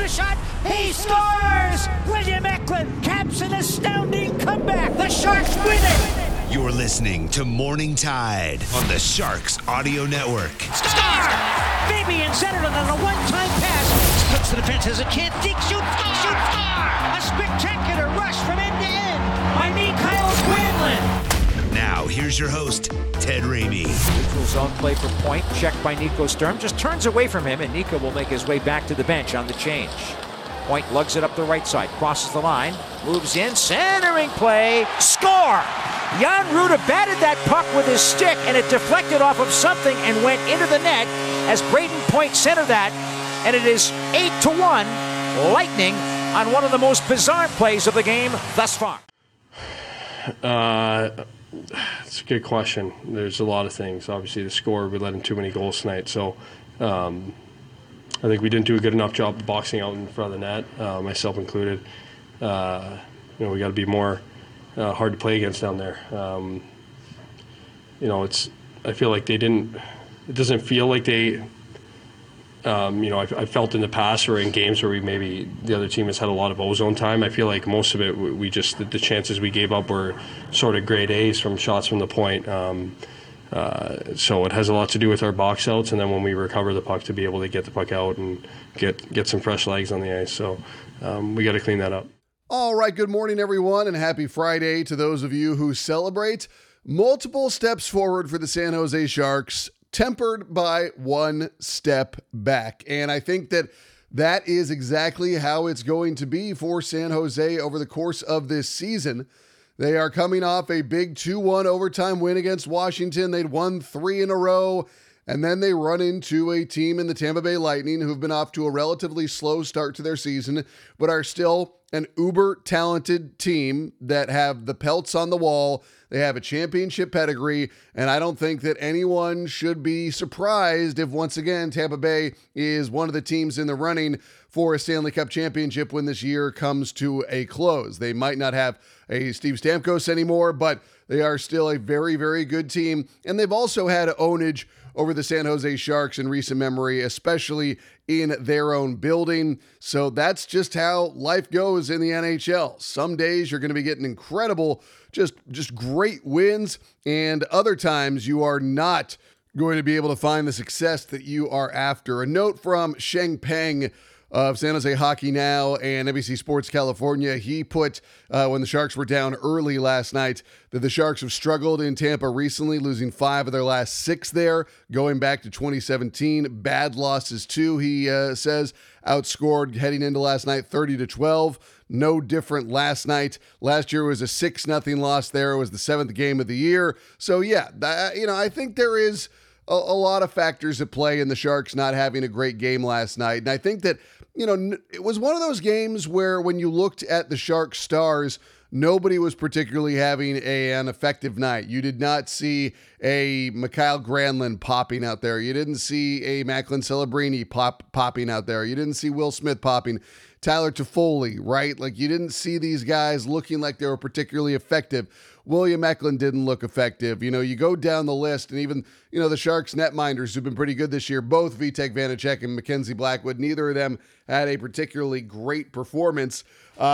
the shot. He scores! William Eklund caps an astounding comeback. The Sharks win it. You're listening to Morning Tide on the Sharks Audio Network. Score! Fabian centered on a one-time pass. Splits the defense, has a chance. Deke shoots, score! A spectacular rush from end to end by Mikael Granlund. Now, here's your host, Ted Ramey. Neutral zone play for Point, checked by Nico Sturm, just turns away from him, and Nico will make his way back to the bench on the change. Point lugs it up the right side, crosses the line, moves in, centering play, score! Jan Rutta batted that puck with his stick, and it deflected off of something and went into the net as Braden Point centered that, and it is 8-1, Lightning on one of the most bizarre plays of the game thus far. It's a good question. There's a lot of things. Obviously, the score, we let in too many goals tonight. So I think we didn't do a good enough job of boxing out in front of the net, myself included. We got to be more hard to play against down there. I feel like they didn't. It doesn't feel like they. I felt in the past or in games where the other team has had a lot of ozone time. I feel like most of it, the chances we gave up were sort of grade A's from shots from the point. So it has a lot to do with our box outs, and then when we recover the puck to be able to get the puck out and get some fresh legs on the ice. So we got to clean that up. All right, good morning, everyone, and happy Friday to those of you who celebrate. Multiple steps forward for the San Jose Sharks, tempered by one step back. And I think that is exactly how it's going to be for San Jose over the course of this season. They are coming off a big 2-1 overtime win against Washington. They'd won 3 in a row, and then they run into a team in the Tampa Bay Lightning who've been off to a relatively slow start to their season, but are still an uber-talented team that have the pelts on the wall. They have a championship pedigree, and I don't think that anyone should be surprised if, once again, Tampa Bay is one of the teams in the running for a Stanley Cup championship when this year comes to a close. They might not have a Steve Stamkos anymore, but they are still a very, very good team, and they've also had ownage over the San Jose Sharks in recent memory, especially in their own building. So that's just how life goes in the NHL. Some days you're going to be getting incredible, just great wins, and other times you are not going to be able to find the success that you are after. A note from Sheng Peng of San Jose Hockey Now and NBC Sports California. He put, when the Sharks were down early last night, that the Sharks have struggled in Tampa recently, losing 5 of their last 6 there, going back to 2017. Bad losses too, he says. Outscored heading into last night 30-12. No different last night. Last year was a 6-0 loss there. It was the 7th game of the year. So yeah, I think there is a lot of factors at play in the Sharks not having a great game last night. And I think that, it was one of those games where when you looked at the Sharks stars, nobody was particularly having an effective night. You did not see a Mikael Granlund popping out there. You didn't see a Macklin Celebrini popping out there. You didn't see Will Smith popping. Tyler Toffoli, right? Like, you didn't see these guys looking like they were particularly effective. William Eklund didn't look effective. You go down the list, and even, the Sharks netminders who've been pretty good this year, both Vitek Vanacek and Mackenzie Blackwood, neither of them had a particularly great performance.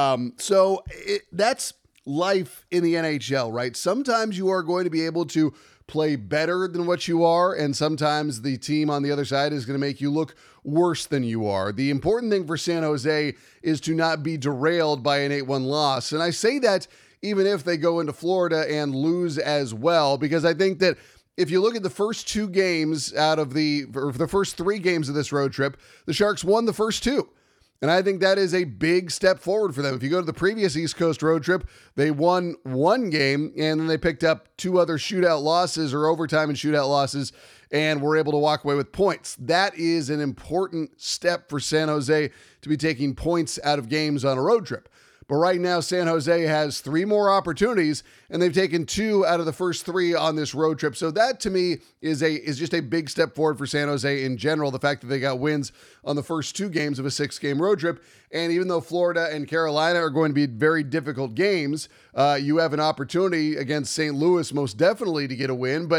So that's life in the NHL, right? Sometimes you are going to be able to play better than what you are, and sometimes the team on the other side is going to make you look worse than you are. The important thing for San Jose is to not be derailed by an 8-1 loss. And I say that even if they go into Florida and lose as well, because I think that if you look at the first 2 games the first 3 games of this road trip, the Sharks won the first 2. And I think that is a big step forward for them. If you go to the previous East Coast road trip, they won 1 game, and then they picked up 2 other shootout losses or overtime and shootout losses and were able to walk away with points. That is an important step for San Jose to be taking points out of games on a road trip. But right now, San Jose has 3 more opportunities, and they've taken 2 out of the first 3 on this road trip. So that, to me, is just a big step forward for San Jose in general, the fact that they got wins on the first 2 games of a 6-game road trip. And even though Florida and Carolina are going to be very difficult games, you have an opportunity against St. Louis most definitely to get a win. But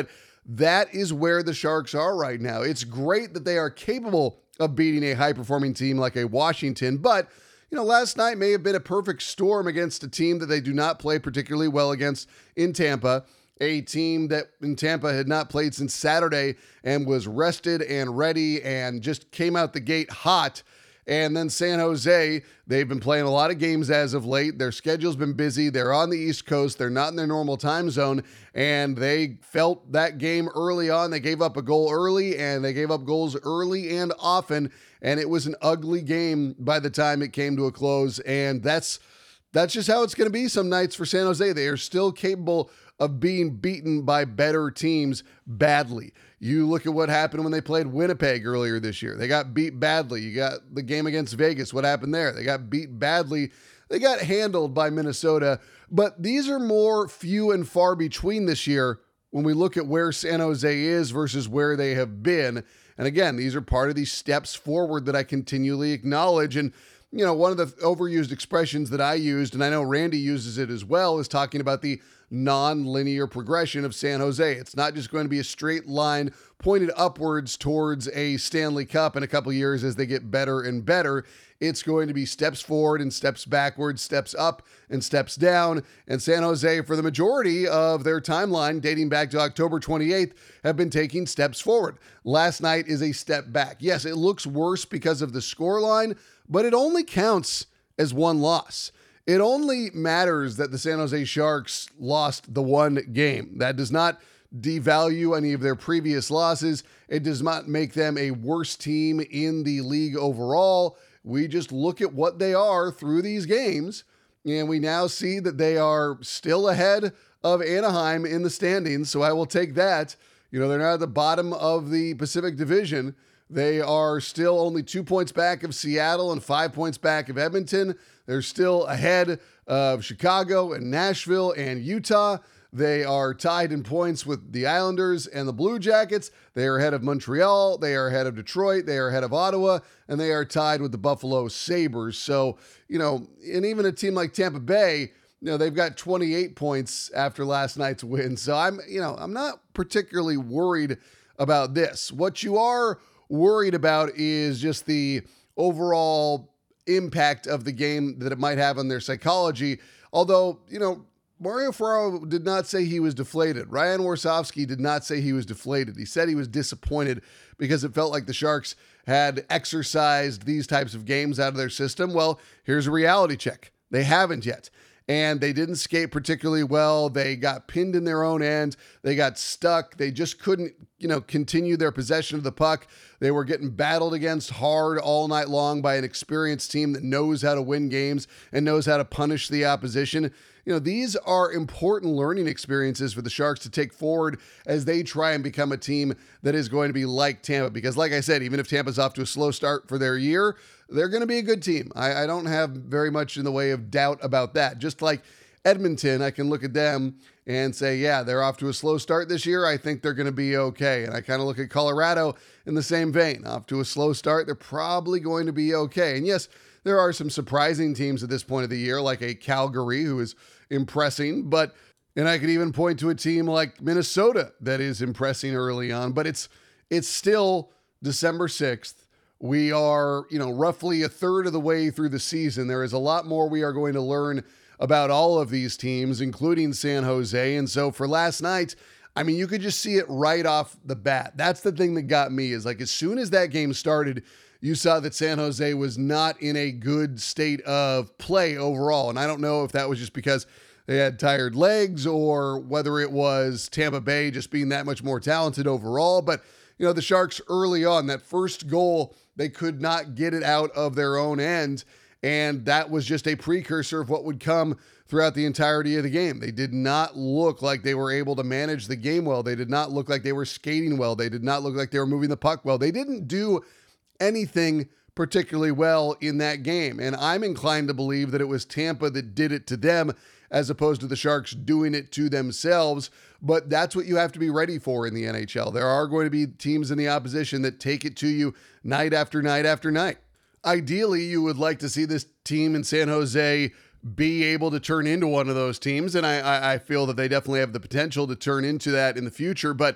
That is where the Sharks are right now. It's great that they are capable of beating a high-performing team like a Washington, but last night may have been a perfect storm against a team that they do not play particularly well against in Tampa, a team that in Tampa had not played since Saturday and was rested and ready and just came out the gate hot. And then San Jose, they've been playing a lot of games as of late. Their schedule's been busy. They're on the East Coast. They're not in their normal time zone. And they felt that game early on. They gave up a goal early, and they gave up goals early and often. And it was an ugly game by the time it came to a close. And that's just how it's going to be some nights for San Jose. They are still capable of being beaten by better teams badly. You look at what happened when they played Winnipeg earlier this year. They got beat badly. You got the game against Vegas. What happened there? They got beat badly. They got handled by Minnesota. But these are more few and far between this year when we look at where San Jose is versus where they have been. And again, these are part of these steps forward that I continually acknowledge. And one of the overused expressions that I used, and I know Randy uses it as well, is talking about the non-linear progression of San Jose. It's not just going to be a straight line pointed upwards towards a Stanley Cup in a couple of years as they get better and better. It's going to be steps forward and steps backwards, steps up and steps down. And San Jose, for the majority of their timeline, dating back to October 28th, have been taking steps forward. Last night is a step back. Yes, it looks worse because of the scoreline, but it only counts as one loss. It only matters that the San Jose Sharks lost the one game. That does not devalue any of their previous losses. It does not make them a worse team in the league overall. We just look at what they are through these games, and we now see that they are still ahead of Anaheim in the standings, so I will take that. They're not at the bottom of the Pacific Division. They are still only 2 points back of Seattle and 5 points back of Edmonton. They're still ahead of Chicago and Nashville and Utah. They are tied in points with the Islanders and the Blue Jackets. They are ahead of Montreal. They are ahead of Detroit. They are ahead of Ottawa. And they are tied with the Buffalo Sabres. So, and even a team like Tampa Bay, they've got 28 points after last night's win. So I'm not particularly worried about this. What you are worried about is just the overall impact of the game that it might have on their psychology. Although, Mario Ferraro did not say he was deflated. Ryan Warsofsky did not say he was deflated. He said he was disappointed because it felt like the Sharks had exercised these types of games out of their system. Well, here's a reality check. They haven't yet. And they didn't skate particularly well. They got pinned in their own end. They got stuck. They just couldn't, continue their possession of the puck. They were getting battled against hard all night long by an experienced team that knows how to win games and knows how to punish the opposition. These are important learning experiences for the Sharks to take forward as they try and become a team that is going to be like Tampa. Because like I said, even if Tampa's off to a slow start for their year, they're going to be a good team. I don't have very much in the way of doubt about that. Just like Edmonton, I can look at them and say, yeah, they're off to a slow start this year. I think they're going to be okay. And I kind of look at Colorado in the same vein. Off to a slow start, they're probably going to be okay. And yes, there are some surprising teams at this point of the year, like a Calgary, who is impressing, and I could even point to a team like Minnesota that is impressing early on, but it's still December 6th. We are, roughly a third of the way through the season. There is a lot more we are going to learn about all of these teams, including San Jose. And so for last night, you could just see it right off the bat. That's the thing that got me, is like as soon as that game started, you saw that San Jose was not in a good state of play overall. And I don't know if that was just because they had tired legs or whether it was Tampa Bay just being that much more talented overall. But, the Sharks early on, that first goal, they could not get it out of their own end. And that was just a precursor of what would come throughout the entirety of the game. They did not look like they were able to manage the game well. They did not look like they were skating well. They did not look like they were moving the puck well. They didn't do anything particularly well in that game. And I'm inclined to believe that it was Tampa that did it to them as opposed to the Sharks doing it to themselves. But that's what you have to be ready for in the NHL. There are going to be teams in the opposition that take it to you night after night after night. Ideally, you would like to see this team in San Jose be able to turn into one of those teams. And I feel that they definitely have the potential to turn into that in the future. But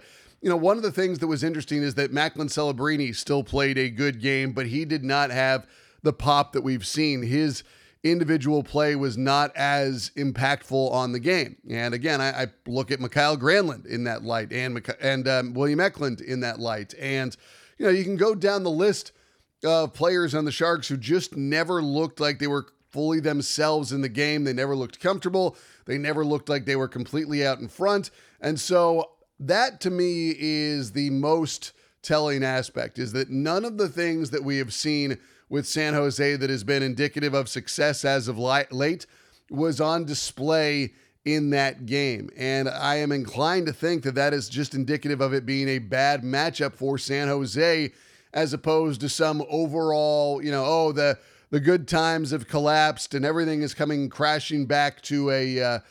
one of the things that was interesting is that Macklin Celebrini still played a good game, but he did not have the pop that we've seen. His individual play was not as impactful on the game. And again, I look at Mikael Granlund in that light and William Eklund in that light. And, you can go down the list of players on the Sharks who just never looked like they were fully themselves in the game. They never looked comfortable. They never looked like they were completely out in front. And so that to me is the most telling aspect, is that none of the things that we have seen with San Jose that has been indicative of success as of late was on display in that game. And I am inclined to think that that is just indicative of it being a bad matchup for San Jose, as opposed to some overall, the good times have collapsed and everything is coming crashing back to a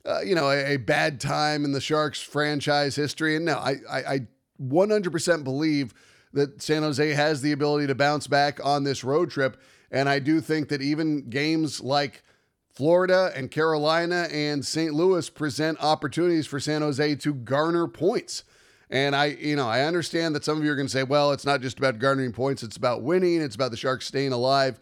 bad time in the Sharks franchise history. And no, I 100% believe that San Jose has the ability to bounce back on this road trip. And I do think that even games like Florida and Carolina and St. Louis present opportunities for San Jose to garner points. And I understand that some of you are going to say, well, it's not just about garnering points. It's about winning. It's about the Sharks staying alive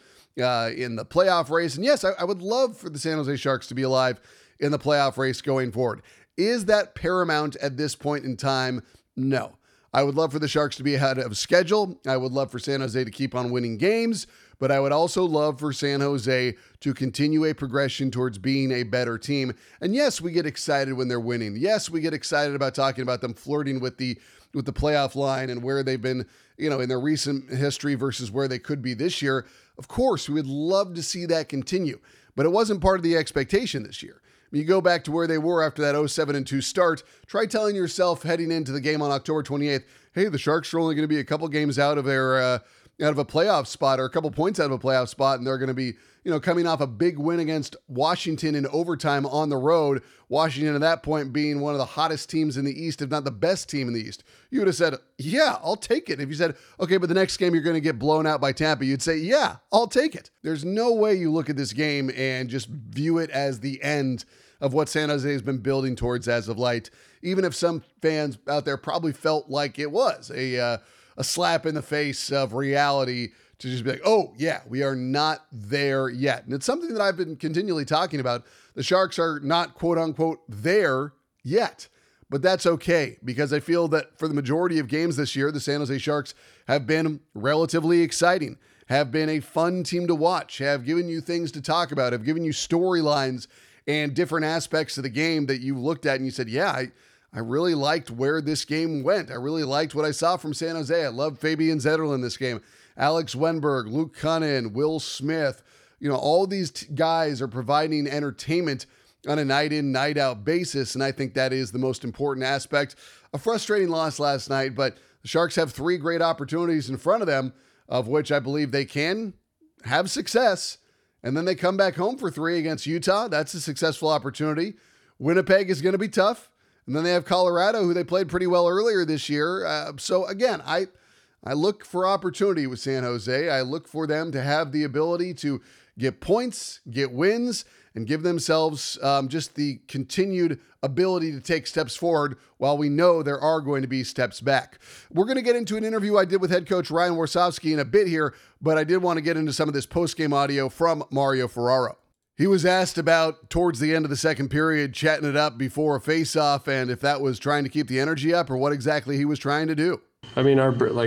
in the playoff race. And yes, I would love for the San Jose Sharks to be alive in the playoff race going forward. Is that paramount at this point in time? No. I would love for the Sharks to be ahead of schedule. I would love for San Jose to keep on winning games, but I would also love for San Jose to continue a progression towards being a better team. And yes, we get excited when they're winning. Yes, we get excited about talking about them flirting with the playoff line and where they've been, in their recent history versus where they could be this year. Of course, we would love to see that continue, but it wasn't part of the expectation this year. You go back to where they were after that 0-7-2 start. Try telling yourself heading into the game on October 28th, hey, the Sharks are only going to be a couple games out of their out of a playoff spot, or a couple points out of a playoff spot, and they're going to be, coming off a big win against Washington in overtime on the road. Washington at that point being one of the hottest teams in the East, if not the best team in the East. You would have said, yeah, I'll take it. If you said, okay, but the next game you're going to get blown out by Tampa, you'd say, yeah, I'll take it. There's no way you look at this game and just view it as the end of what San Jose has been building towards as of late, even if some fans out there probably felt like it was a slap in the face of reality to just be like, oh yeah, we are not there yet. And it's something that I've been continually talking about. The Sharks are not quote unquote there yet, but that's okay, because I feel that for the majority of games this year, the San Jose Sharks have been relatively exciting, have been a fun team to watch, have given you things to talk about, have given you storylines and different aspects of the game that you looked at and you said, yeah, I really liked where this game went. I really liked what I saw from San Jose. I loved Fabian Zetterlund in this game. Alex Wenberg, Luke Kunin, Will Smith, all these guys are providing entertainment on a night in, night out basis. And I think that is the most important aspect. A frustrating loss last night, but the Sharks have 3 great opportunities in front of them, of which I believe they can have success. And then they come back home for 3 against Utah. That's a successful opportunity. Winnipeg is going to be tough. And then they have Colorado, who they played pretty well earlier this year. So again, I look for opportunity with San Jose. I look for them to have the ability to get points, get wins, and give themselves just the continued ability to take steps forward while we know there are going to be steps back. We're going to get into an interview I did with head coach Ryan Warsofsky in a bit here, but I did want to get into some of this post-game audio from Mario Ferraro. He was asked about, towards the end of the second period, chatting it up before a face-off, and if that was trying to keep the energy up or what exactly he was trying to do. I mean,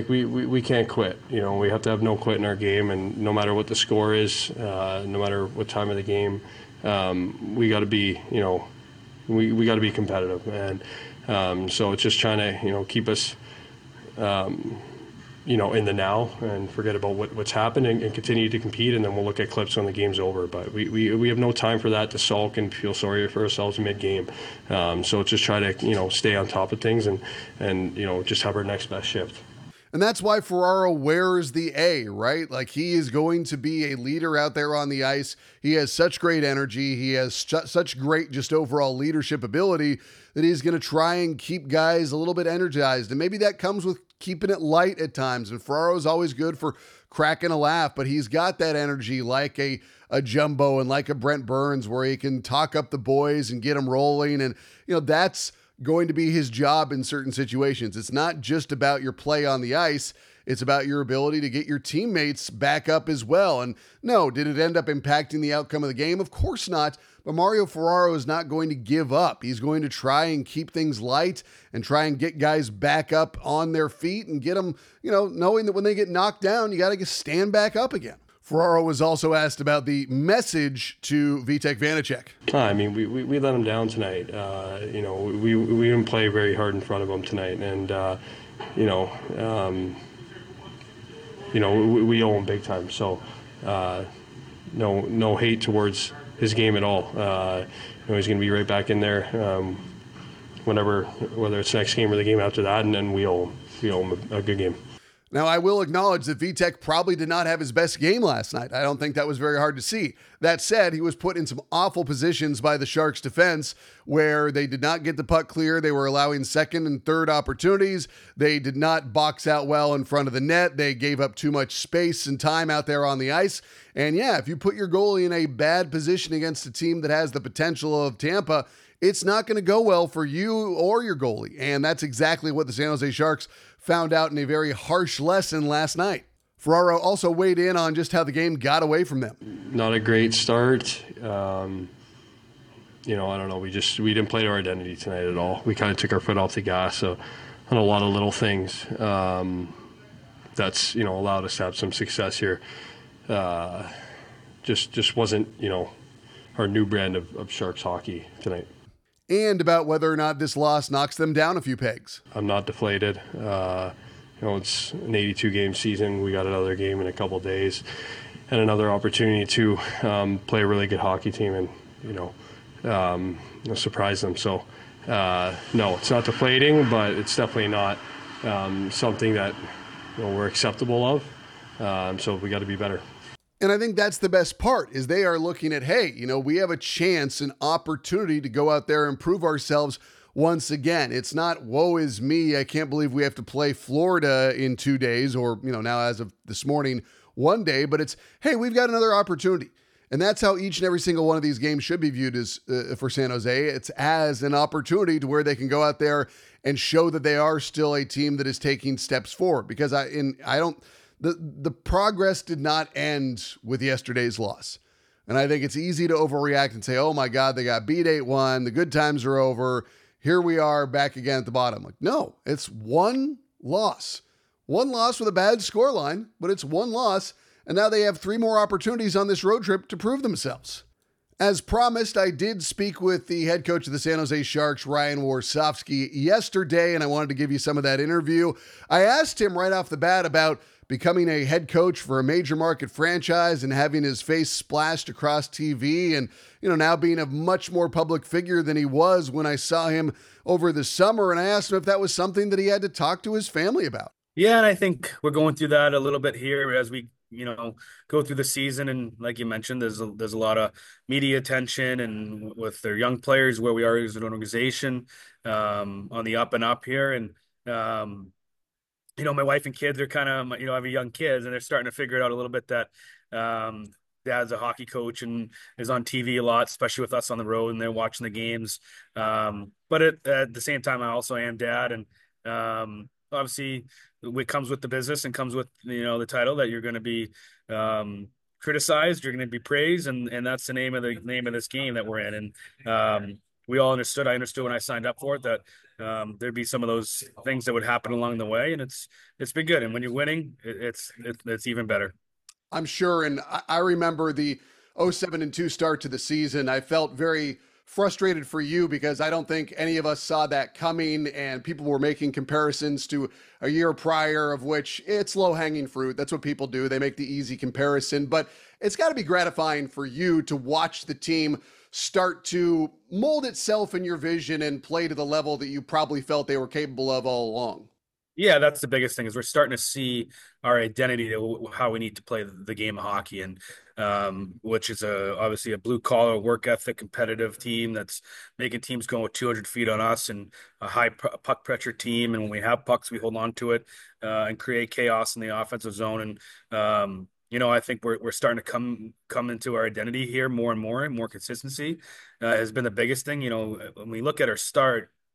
we can't quit. We have to have no quit in our game, and no matter what the score is, no matter what time of the game, we got to be, we got to be competitive, and so it's just trying to, keep us, in the now and forget about what's happened and continue to compete, and then we'll look at clips when the game's over. But we have no time for that to sulk and feel sorry for ourselves mid-game. So just try to, stay on top of things and just have our next best shift. And that's why Ferraro wears the A, right? Like, he is going to be a leader out there on the ice. He has such great energy. He has such great just overall leadership ability that he's going to try and keep guys a little bit energized. And maybe that comes with keeping it light at times. And Ferraro's always good for cracking a laugh, but he's got that energy like a Jumbo and like a Brent Burns, where he can talk up the boys and get them rolling. And, that's going to be his job in certain situations. It's not just about your play on the ice. It's about your ability to get your teammates back up as well. And no, did it end up impacting the outcome of the game? Of course not. But Mario Ferraro is not going to give up. He's going to try and keep things light and try and get guys back up on their feet and get them, knowing that when they get knocked down, you got to stand back up again. Ferraro was also asked about the message to Vitek Vanacek. I mean, we let him down tonight. We didn't play very hard in front of him tonight, and we owe him big time. So, no hate towards his game at all. He's going to be right back in there whether it's next game or the game after that, and then we owe him a good game. Now, I will acknowledge that Vitek probably did not have his best game last night. I don't think that was very hard to see. That said, he was put in some awful positions by the Sharks defense where they did not get the puck clear. They were allowing second and third opportunities. They did not box out well in front of the net. They gave up too much space and time out there on the ice. And yeah, if you put your goalie in a bad position against a team that has the potential of Tampa, it's not going to go well for you or your goalie. And that's exactly what the San Jose Sharks found out in a very harsh lesson last night. Ferraro also weighed in on just how the game got away from them. Not a great start. I don't know. We didn't play to our identity tonight at all. We kind of took our foot off the gas on a lot of little things. That's allowed us to have some success here. Just wasn't our new brand of Sharks hockey tonight. And about whether or not this loss knocks them down a few pegs. I'm not deflated. It's an 82-game season. We got another game in a couple of days and another opportunity to play a really good hockey team and, surprise them. So, no, it's not deflating, but it's definitely not something that we're acceptable of. So we got to be better. And I think that's the best part is they are looking at, hey, we have a chance, an opportunity to go out there and prove ourselves once again. It's not, woe is me, I can't believe we have to play Florida in 2 days or, now as of this morning, 1 day, but it's, hey, we've got another opportunity. And that's how each and every single one of these games should be viewed as for San Jose. It's as an opportunity to where they can go out there and show that they are still a team that is taking steps forward because the progress did not end with yesterday's loss. And I think it's easy to overreact and say, oh my God, they got beat 8-1. The good times are over. Here we are back again at the bottom. Like, no, it's one loss. One loss with a bad scoreline, but it's one loss. And now they have 3 more opportunities on this road trip to prove themselves. As promised, I did speak with the head coach of the San Jose Sharks, Ryan Warsofsky, yesterday, and I wanted to give you some of that interview. I asked him right off the bat about becoming a head coach for a major market franchise and having his face splashed across TV and, now being a much more public figure than he was when I saw him over the summer. And I asked him if that was something that he had to talk to his family about. Yeah, and I think we're going through that a little bit here as we, go through the season. And like you mentioned, there's a lot of media attention and with their young players where we are as an organization on the up and up here. And, my wife and kids are kind of, I have young kids and they're starting to figure it out a little bit that dad's a hockey coach and is on TV a lot, especially with us on the road and they're watching the games. But at the same time, I also am dad. And obviously it comes with the business and comes with, the title that you're going to be criticized, you're going to be praised. And that's the name of this game that we're in. And we all understood. I understood when I signed up for it that there'd be some of those things that would happen along the way, and it's been good. And when you're winning, it's even better. I'm sure. And I remember the 0-7-2 start to the season. I felt very frustrated for you because I don't think any of us saw that coming, and people were making comparisons to a year prior, of which it's low-hanging fruit. That's what people do. They make the easy comparison, but it's got to be gratifying for you to watch the team start to mold itself in your vision and play to the level that you probably felt they were capable of all along. Yeah, that's the biggest thing is we're starting to see our identity, how we need to play the game of hockey, and which is obviously a blue collar, work ethic, competitive team that's making teams go 200 feet on us, and a high puck pressure team. And when we have pucks, we hold on to it and create chaos in the offensive zone. And I think we're starting to come into our identity here more and more consistency has been the biggest thing. When we look at our start,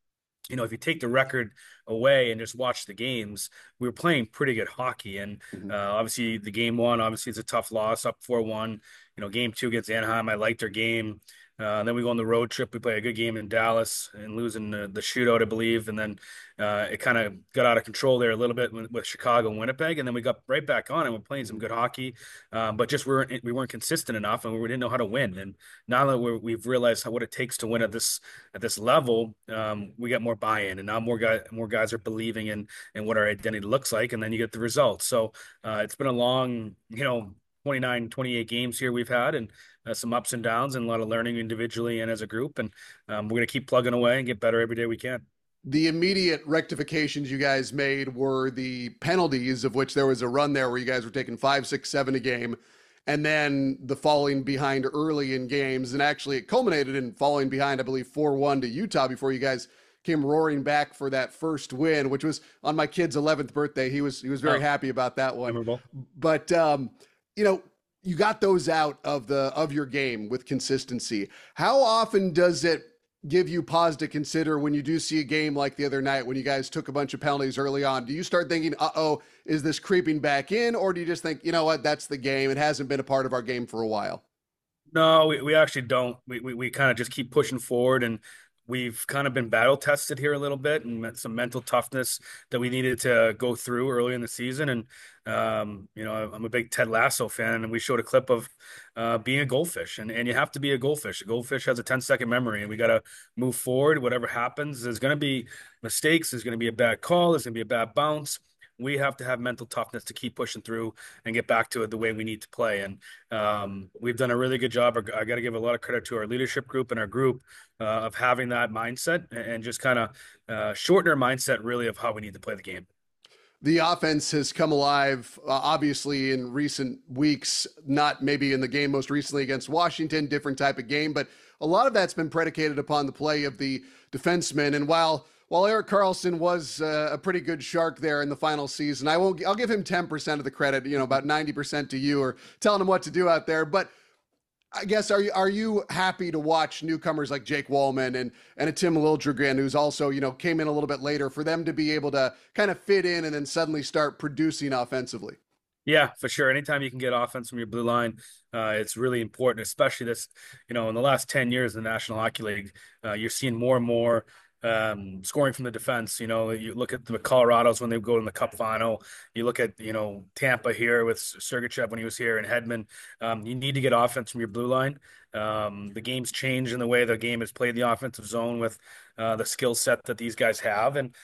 if you take the record away and just watch the games, we were playing pretty good hockey. And obviously, the game one, obviously, it's a tough loss, up 4-1. Game two against Anaheim, I liked their game. Then we go on the road trip. We play a good game in Dallas and losing the shootout, I believe. And then it kind of got out of control there a little bit with Chicago and Winnipeg. And then we got right back on and we're playing some good hockey. But just we weren't consistent enough and we didn't know how to win. And now that we've realized what it takes to win at this level, we got more buy-in. And now more guys are believing in what our identity looks like. And then you get the results. So it's been a long, 29, 28 games here we've had, and some ups and downs and a lot of learning individually and as a group. And we're going to keep plugging away and get better every day we can. The immediate rectifications you guys made were the penalties, of which there was a run there where you guys were taking 5, 6, 7 a game, and then the falling behind early in games. And actually it culminated in falling behind, I believe, 4-1 to Utah before you guys came roaring back for that first win, which was on my kid's 11th birthday. He was very happy about that one. Memorable. But you got those out of your game with consistency. How often does it give you pause to consider when you do see a game like the other night when you guys took a bunch of penalties early on? Do you start thinking, is this creeping back in? Or do you just think, you know what, that's the game. It hasn't been a part of our game for a while. No, we actually don't. We kind of just keep pushing forward, and we've kind of been battle tested here a little bit and some mental toughness that we needed to go through early in the season. And, I'm a big Ted Lasso fan, and we showed a clip of being a goldfish, and you have to be a goldfish. A goldfish has a 10-second memory, and we got to move forward. Whatever happens, there's going to be mistakes. There's going to be a bad call. There's going to be a bad bounce. We have to have mental toughness to keep pushing through and get back to it the way we need to play. And we've done a really good job. I got to give a lot of credit to our leadership group and our group of having that mindset and just kind of shorten our mindset really of how we need to play the game. The offense has come alive, obviously, in recent weeks, not maybe in the game most recently against Washington, different type of game, but a lot of that's been predicated upon the play of the defensemen. And while Erik Karlsson was a pretty good Shark there in the final season, I'll give him 10% of the credit, about 90% to you, or telling him what to do out there. But I guess, are you happy to watch newcomers like Jake Walman and a Tim Liljegren, who's also, came in a little bit later, for them to be able to kind of fit in and then suddenly start producing offensively? Yeah, for sure. Anytime you can get offense from your blue line, it's really important, especially this, in the last 10 years in the National Hockey League, you're seeing more and more scoring from the defense. You look at the Colorados when they go in the Cup final. You look at, Tampa here with Sergachev when he was here, and Hedman. You need to get offense from your blue line. The game's changed in the way the game is played, the offensive zone, with the skill set that these guys have. And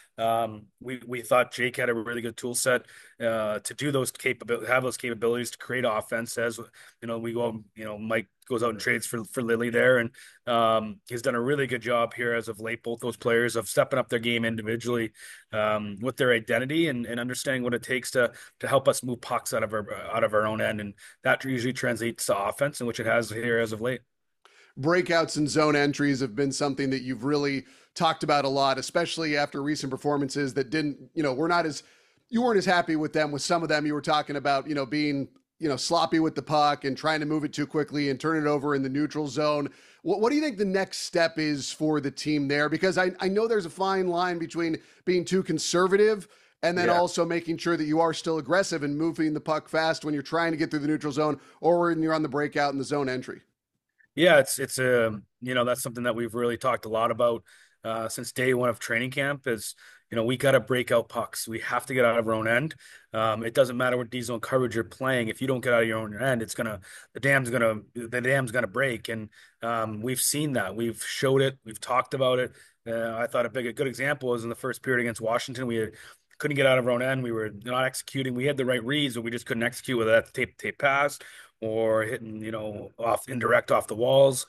we thought Jake had a really good tool set to do have those capabilities to create offense. As we go, Mike goes out and trades for Lily there, and he's done a really good job here as of late. Both those players of stepping up their game individually with their identity and understanding what it takes to help us move pucks out of our own end, and that usually translates to offense, in which it has here as of late. Breakouts and zone entries have been something that you've really talked about a lot, especially after recent performances that you weren't as happy with them. With some of them, you were talking about, being, sloppy with the puck and trying to move it too quickly and turn it over in the neutral zone. What do you think the next step is for the team there? Because I know there's a fine line between being too conservative and then also making sure that you are still aggressive and moving the puck fast when you're trying to get through the neutral zone or when you're on the breakout in the zone entry. Yeah, it's that's something that we've really talked a lot about since day one of training camp. Is we got to break out pucks. We have to get out of our own end. It doesn't matter what D zone coverage you're playing. If you don't get out of your own end, the dam's gonna break. And we've seen that. We've showed it. We've talked about it. I thought a good example was in the first period against Washington. We couldn't get out of our own end. We were not executing. We had the right reads, but we just couldn't execute, whether that's tape pass or hitting, indirect off the walls.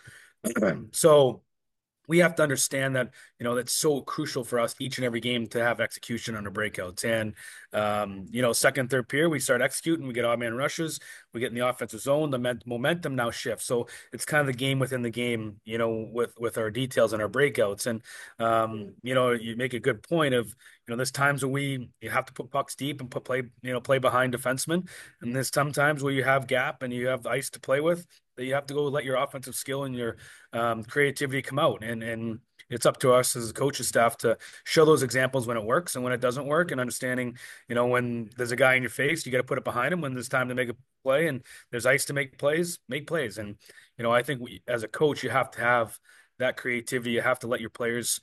So we have to understand that, that's so crucial for us each and every game to have execution on the breakouts. And, second, third period, we start executing, we get odd man rushes, we get in the offensive zone, the momentum now shifts. So it's kind of the game within the game, with our details and our breakouts. And, you make a good point of, there's times where you have to put pucks deep and play behind defensemen. And there's sometimes where you have gap and you have ice to play with, that you have to go let your offensive skill and your creativity come out. And it's up to us as a coaching staff to show those examples when it works and when it doesn't work, and understanding, when there's a guy in your face, you got to put it behind him when there's time to make a play and there's ice to make plays. And, I think as a coach, you have to have that creativity. You have to let your players,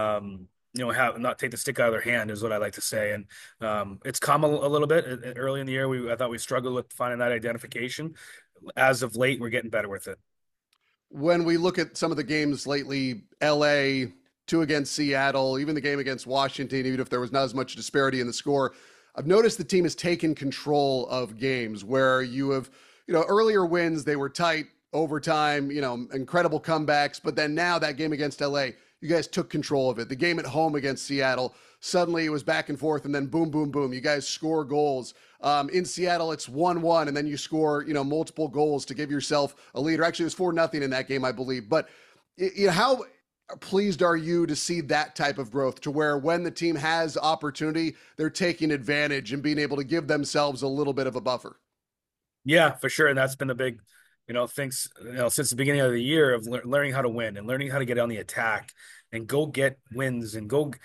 have not take the stick out of their hand is what I like to say. And it's come a little bit early in the year. I thought we struggled with finding that identification. As of late, we're getting better with it. When we look at some of the games lately, LA, 2 against Seattle, even the game against Washington, even if there was not as much disparity in the score, I've noticed the team has taken control of games where you have, earlier wins, they were tight, overtime, incredible comebacks. But then now that game against LA, you guys took control of it. The game at home against Seattle, suddenly it was back and forth, and then boom, boom, boom. You guys score goals. In Seattle, it's 1-1, and then you score, multiple goals to give yourself a lead. Or actually, it was 4-0 in that game, I believe. But how pleased are you to see that type of growth, to where when the team has opportunity, they're taking advantage and being able to give themselves a little bit of a buffer? Yeah, for sure. And that's been the big, things, since the beginning of the year of learning how to win and learning how to get on the attack and go get wins and go,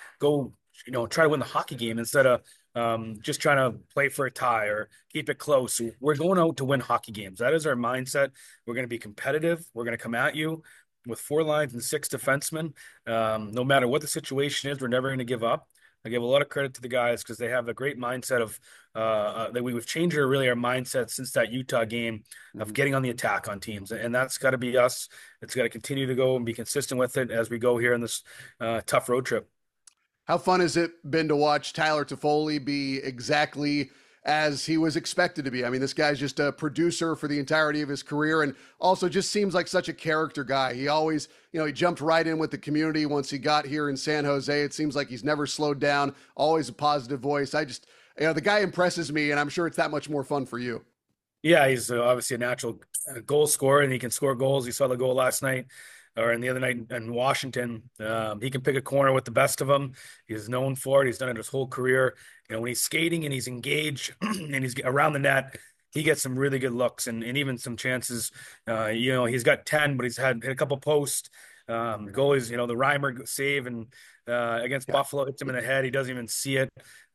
try to win the hockey game instead of just trying to play for a tie or keep it close. We're going out to win hockey games. That is our mindset. We're going to be competitive. We're going to come at you with 4 lines and 6 defensemen. No matter what the situation is, we're never going to give up. I give a lot of credit to the guys because they have a great mindset of that we've changed our mindset since that Utah game of getting on the attack on teams. And that's got to be us. It's got to continue to go and be consistent with it as we go here in this tough road trip. How fun has it been to watch Tyler Toffoli be exactly as he was expected to be? I mean, this guy's just a producer for the entirety of his career, and also just seems like such a character guy. He always, he jumped right in with the community once he got here in San Jose. It seems like he's never slowed down, always a positive voice. The guy impresses me, and I'm sure it's that much more fun for you. Yeah, he's obviously a natural goal scorer, and he can score goals. You saw the goal last night. Or in the other night in Washington. He can pick a corner with the best of them. He's known for it. He's done it his whole career. When he's skating and he's engaged and he's around the net, he gets some really good looks and even some chances. He's got 10, but he's hit a couple posts. Goalies, the Reimer save and against Buffalo hits him in the head. He doesn't even see it.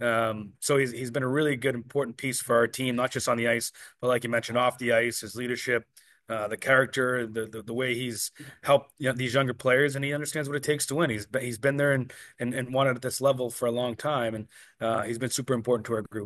So he's been a really good, important piece for our team, not just on the ice, but like you mentioned, off the ice, his leadership. The character, the way he's helped these younger players, and he understands what it takes to win. He's been there and won it at this level for a long time, and he's been super important to our group.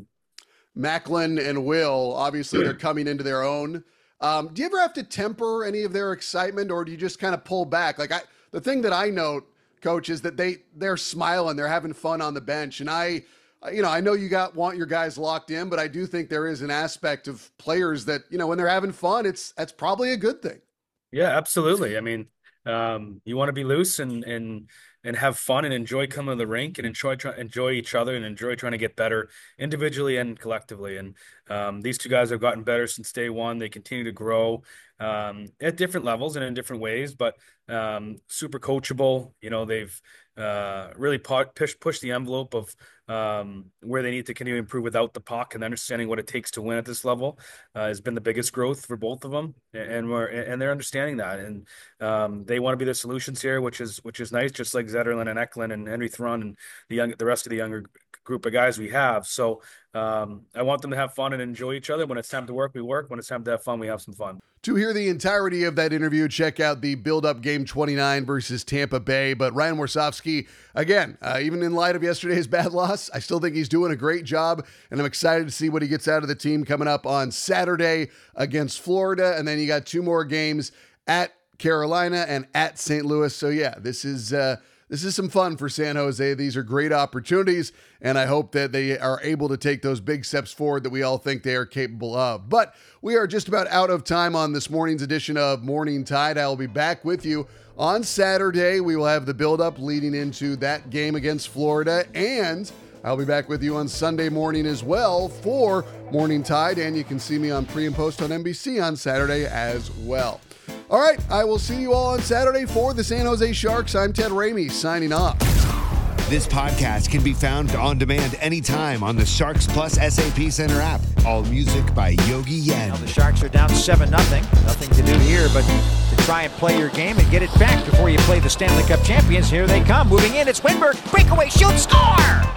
Macklin and Will, obviously, they're coming into their own. Do you ever have to temper any of their excitement, or do you just kind of pull back? The thing that I note, Coach, is that they're smiling, they're having fun on the bench, and I know you want your guys locked in, but I do think there is an aspect of players that, when they're having fun, that's probably a good thing. Yeah, absolutely. I mean, you want to be loose and have fun and enjoy coming to the rink and enjoy each other and enjoy trying to get better individually and collectively. And these 2 guys have gotten better since day one. They continue to grow at different levels and in different ways, but super coachable. They've really push the envelope of where they need to continue to improve without the puck, and understanding what it takes to win at this level has been the biggest growth for both of them, and they're understanding that, and they want to be the solutions here, which is nice, just like Zetterlund and Eklund and Henry Thrun and the rest of the younger group of guys we have. So I want them to have fun and enjoy each other. When it's time to work, we work. When it's time to have fun, we have some fun. To hear the entirety of that interview, check out the build-up Game 29 versus Tampa Bay. But Ryan Warsofsky, again, even in light of yesterday's bad loss, I still think he's doing a great job, and I'm excited to see what he gets out of the team coming up on Saturday against Florida. And then you got 2 more games at Carolina and at St. Louis. So yeah, this is some fun for San Jose. These are great opportunities, and I hope that they are able to take those big steps forward that we all think they are capable of. But we are just about out of time on this morning's edition of Morning Tide. I will be back with you on Saturday. We will have the build-up leading into that game against Florida, and I'll be back with you on Sunday morning as well for Morning Tide, and you can see me on pre and post on NBC on Saturday as well. All right, I will see you all on Saturday for the San Jose Sharks. I'm Ted Ramey, signing off. This podcast can be found on demand anytime on the Sharks Plus SAP Center app. All music by Yogi Yen. Now the Sharks are down 7-0. Nothing to do here but to try and play your game and get it back before you play the Stanley Cup champions. Here they come, moving in. It's Wennberg, breakaway, shoot, score!